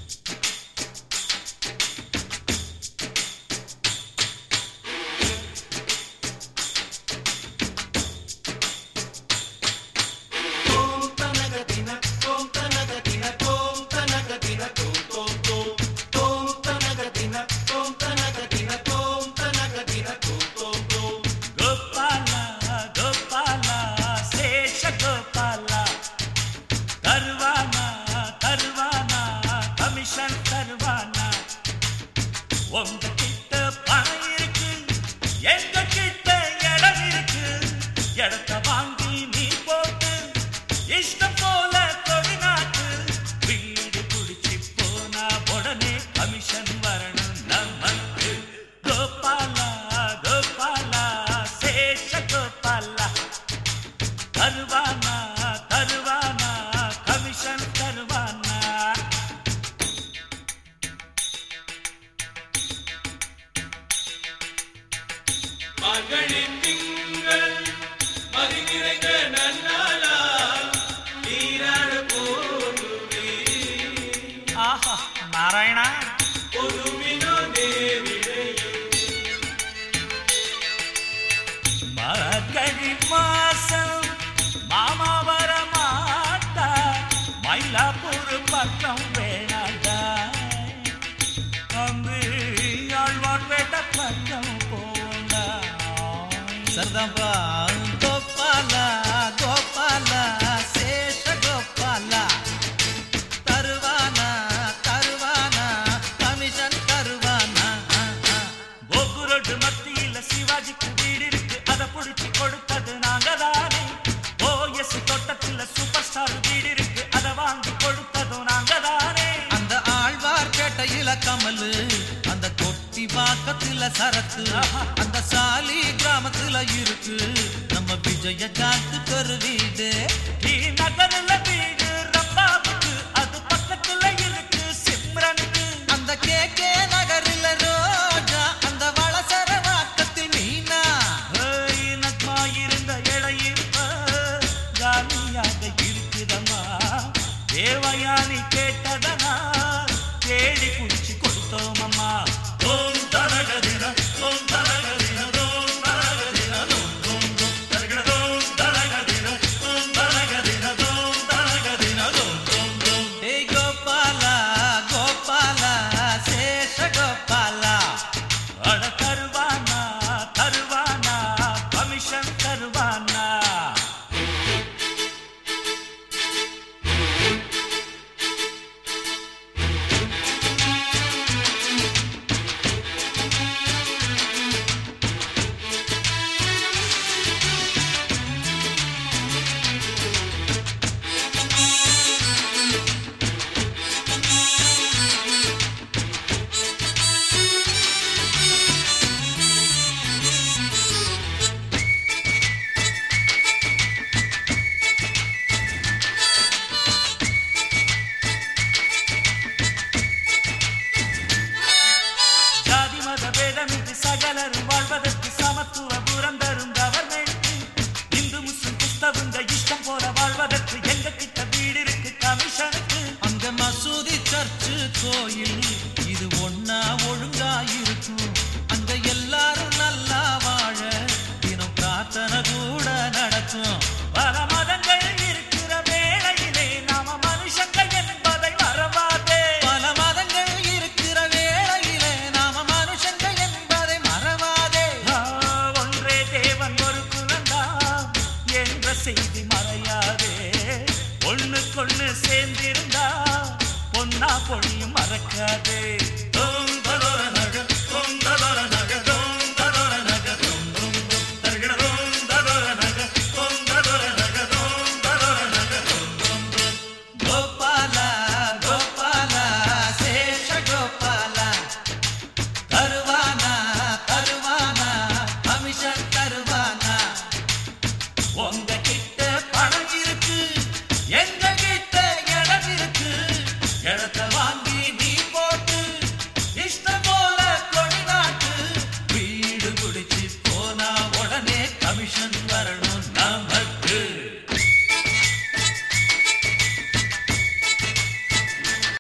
உங்ககிட்ட பணம் இருக்கு, எங்க கிட்ட இடம் இருக்கு. இடத்த வாங்கி நீ போட்டு இஷ்டம் போல கொடிநாட்டு. வீடு குடிச்சு போனா உடனே கமிஷன் வரணும் நமக்கு. கோபாலா கோபாலா சேஷ கோபாலா தருவானா தருவானா கமிஷன் தருவானா. மகளின் திங்கள் மதி நிறைந்த நன்னாளால் நீராட போகுமே. ஆஹா நாராயணா ஒருமினோ தேவிடையே மகழி மாசம் மாமா வர மாட்டா. மயிலாப்பூர் பக்கம் வேணாண்டா. அங்கு ஆழ்வார் பேட்ட பக்கம் போண்டா. சரதாம்பா கோபாலா கோபாலா சேஷ கோபாலா தருவானா தருவானா கமிஷன் தருவானா. கோபுரோடு மத்தியில சிவாஜிக்கு வீடு இருக்கு, அதை புடிச்சு கொடுத்தது நாங்க தானே. ஓஎஸ் தோட்டத்துல சூப்பர் ஸ்டார் வீடு இருக்கு, அதை வாங்கி கொடுத்ததும் நாங்க தானே. அந்த ஆழ்வார் பேட்டையில கமலு, அந்த கொட்டி வாக்கத்துல சரத்து, அந்த சாலி கிராமத்துல இருக்கு நம்ம விஜயகாந்த் கரு வீடு. நீ நகரில் வீடு ரம்பாவுக்கு, அது பக்கத்துல இருக்கு சிம்ரனுக்கு. அந்த கேகே நகரில் ரோஜா, அந்த வளசர வாக்கத்தில் மீனா. நக்மா இருந்த இடையிற்ப காலியாக இருக்குதம்மா. தேவயானி கேட்டதனா தேடி குடிச்சு கொடுத்தோம் அம்மா. ஓம் தரகதின ஓம் தரகதின ஓம் தரகதின ஓம் ஓம் ஓம் தரகட ஓம் தரகதின ஓம் தரகதின ஓம் தரகதின ஓம் ஓம் ஓம். ஏய் கோபாலா கோபாலா சேஷ கோபாலா அட தருவானா தருவானா கமிஷன் தருவானா. ஜாதி மத பேதமின்றி சகலரும் வாழ்வதற்கு சமத்துவ புறம் தரும் கவர்மெண்ட். இந்து முஸ்லிம் கிறிஸ்தவங்க இஷ்டம் போல வாழ்வதற்கு எங்க கிட்ட வீடு இருக்கு கமிஷனுக்கு. அங்க மசூதி சர்ச்சு கோயில் இது ஒன்னா ஒழுங்கா இருக்கும். அங்க எல்லாரும் நல்லா வாழ தினம் பிரார்த்தனை கூட நடக்கும். பல மதங்கள் இருக்கிற வேளையிலே நாம மனுஷங்க என்பதை மறவாதே. பல மதங்கள் இருக்கிற வேளையிலே நாம மனுஷங்க என்பதை மறவாதே. ஒன்றே தேவன் ஒரு குலந்தான் என்ற செய்தி மறையாதே. ஒண்ணுக்கொண்ணு சேர்ந்திருந்தா பொன்னா பொழியும் மறக்காதே. ஓம் தலோர நக ஓம் தலோர நக ஓம் தலோர நக ஓம் ஓம் ஓம் தரகட ஓம் தலோர நக ஓம் தலோர நக ஓம் தலோர நக ஓம் ஓம் ஓம். கோபாலா கோபாலா சேஷ கோபாலா தருவானா தருவானா கமிஷன் தருவானா. உங்க கிட்ட பணம் இருக்கு, எங்க கிட்ட இடம் இருக்கு. இடத்த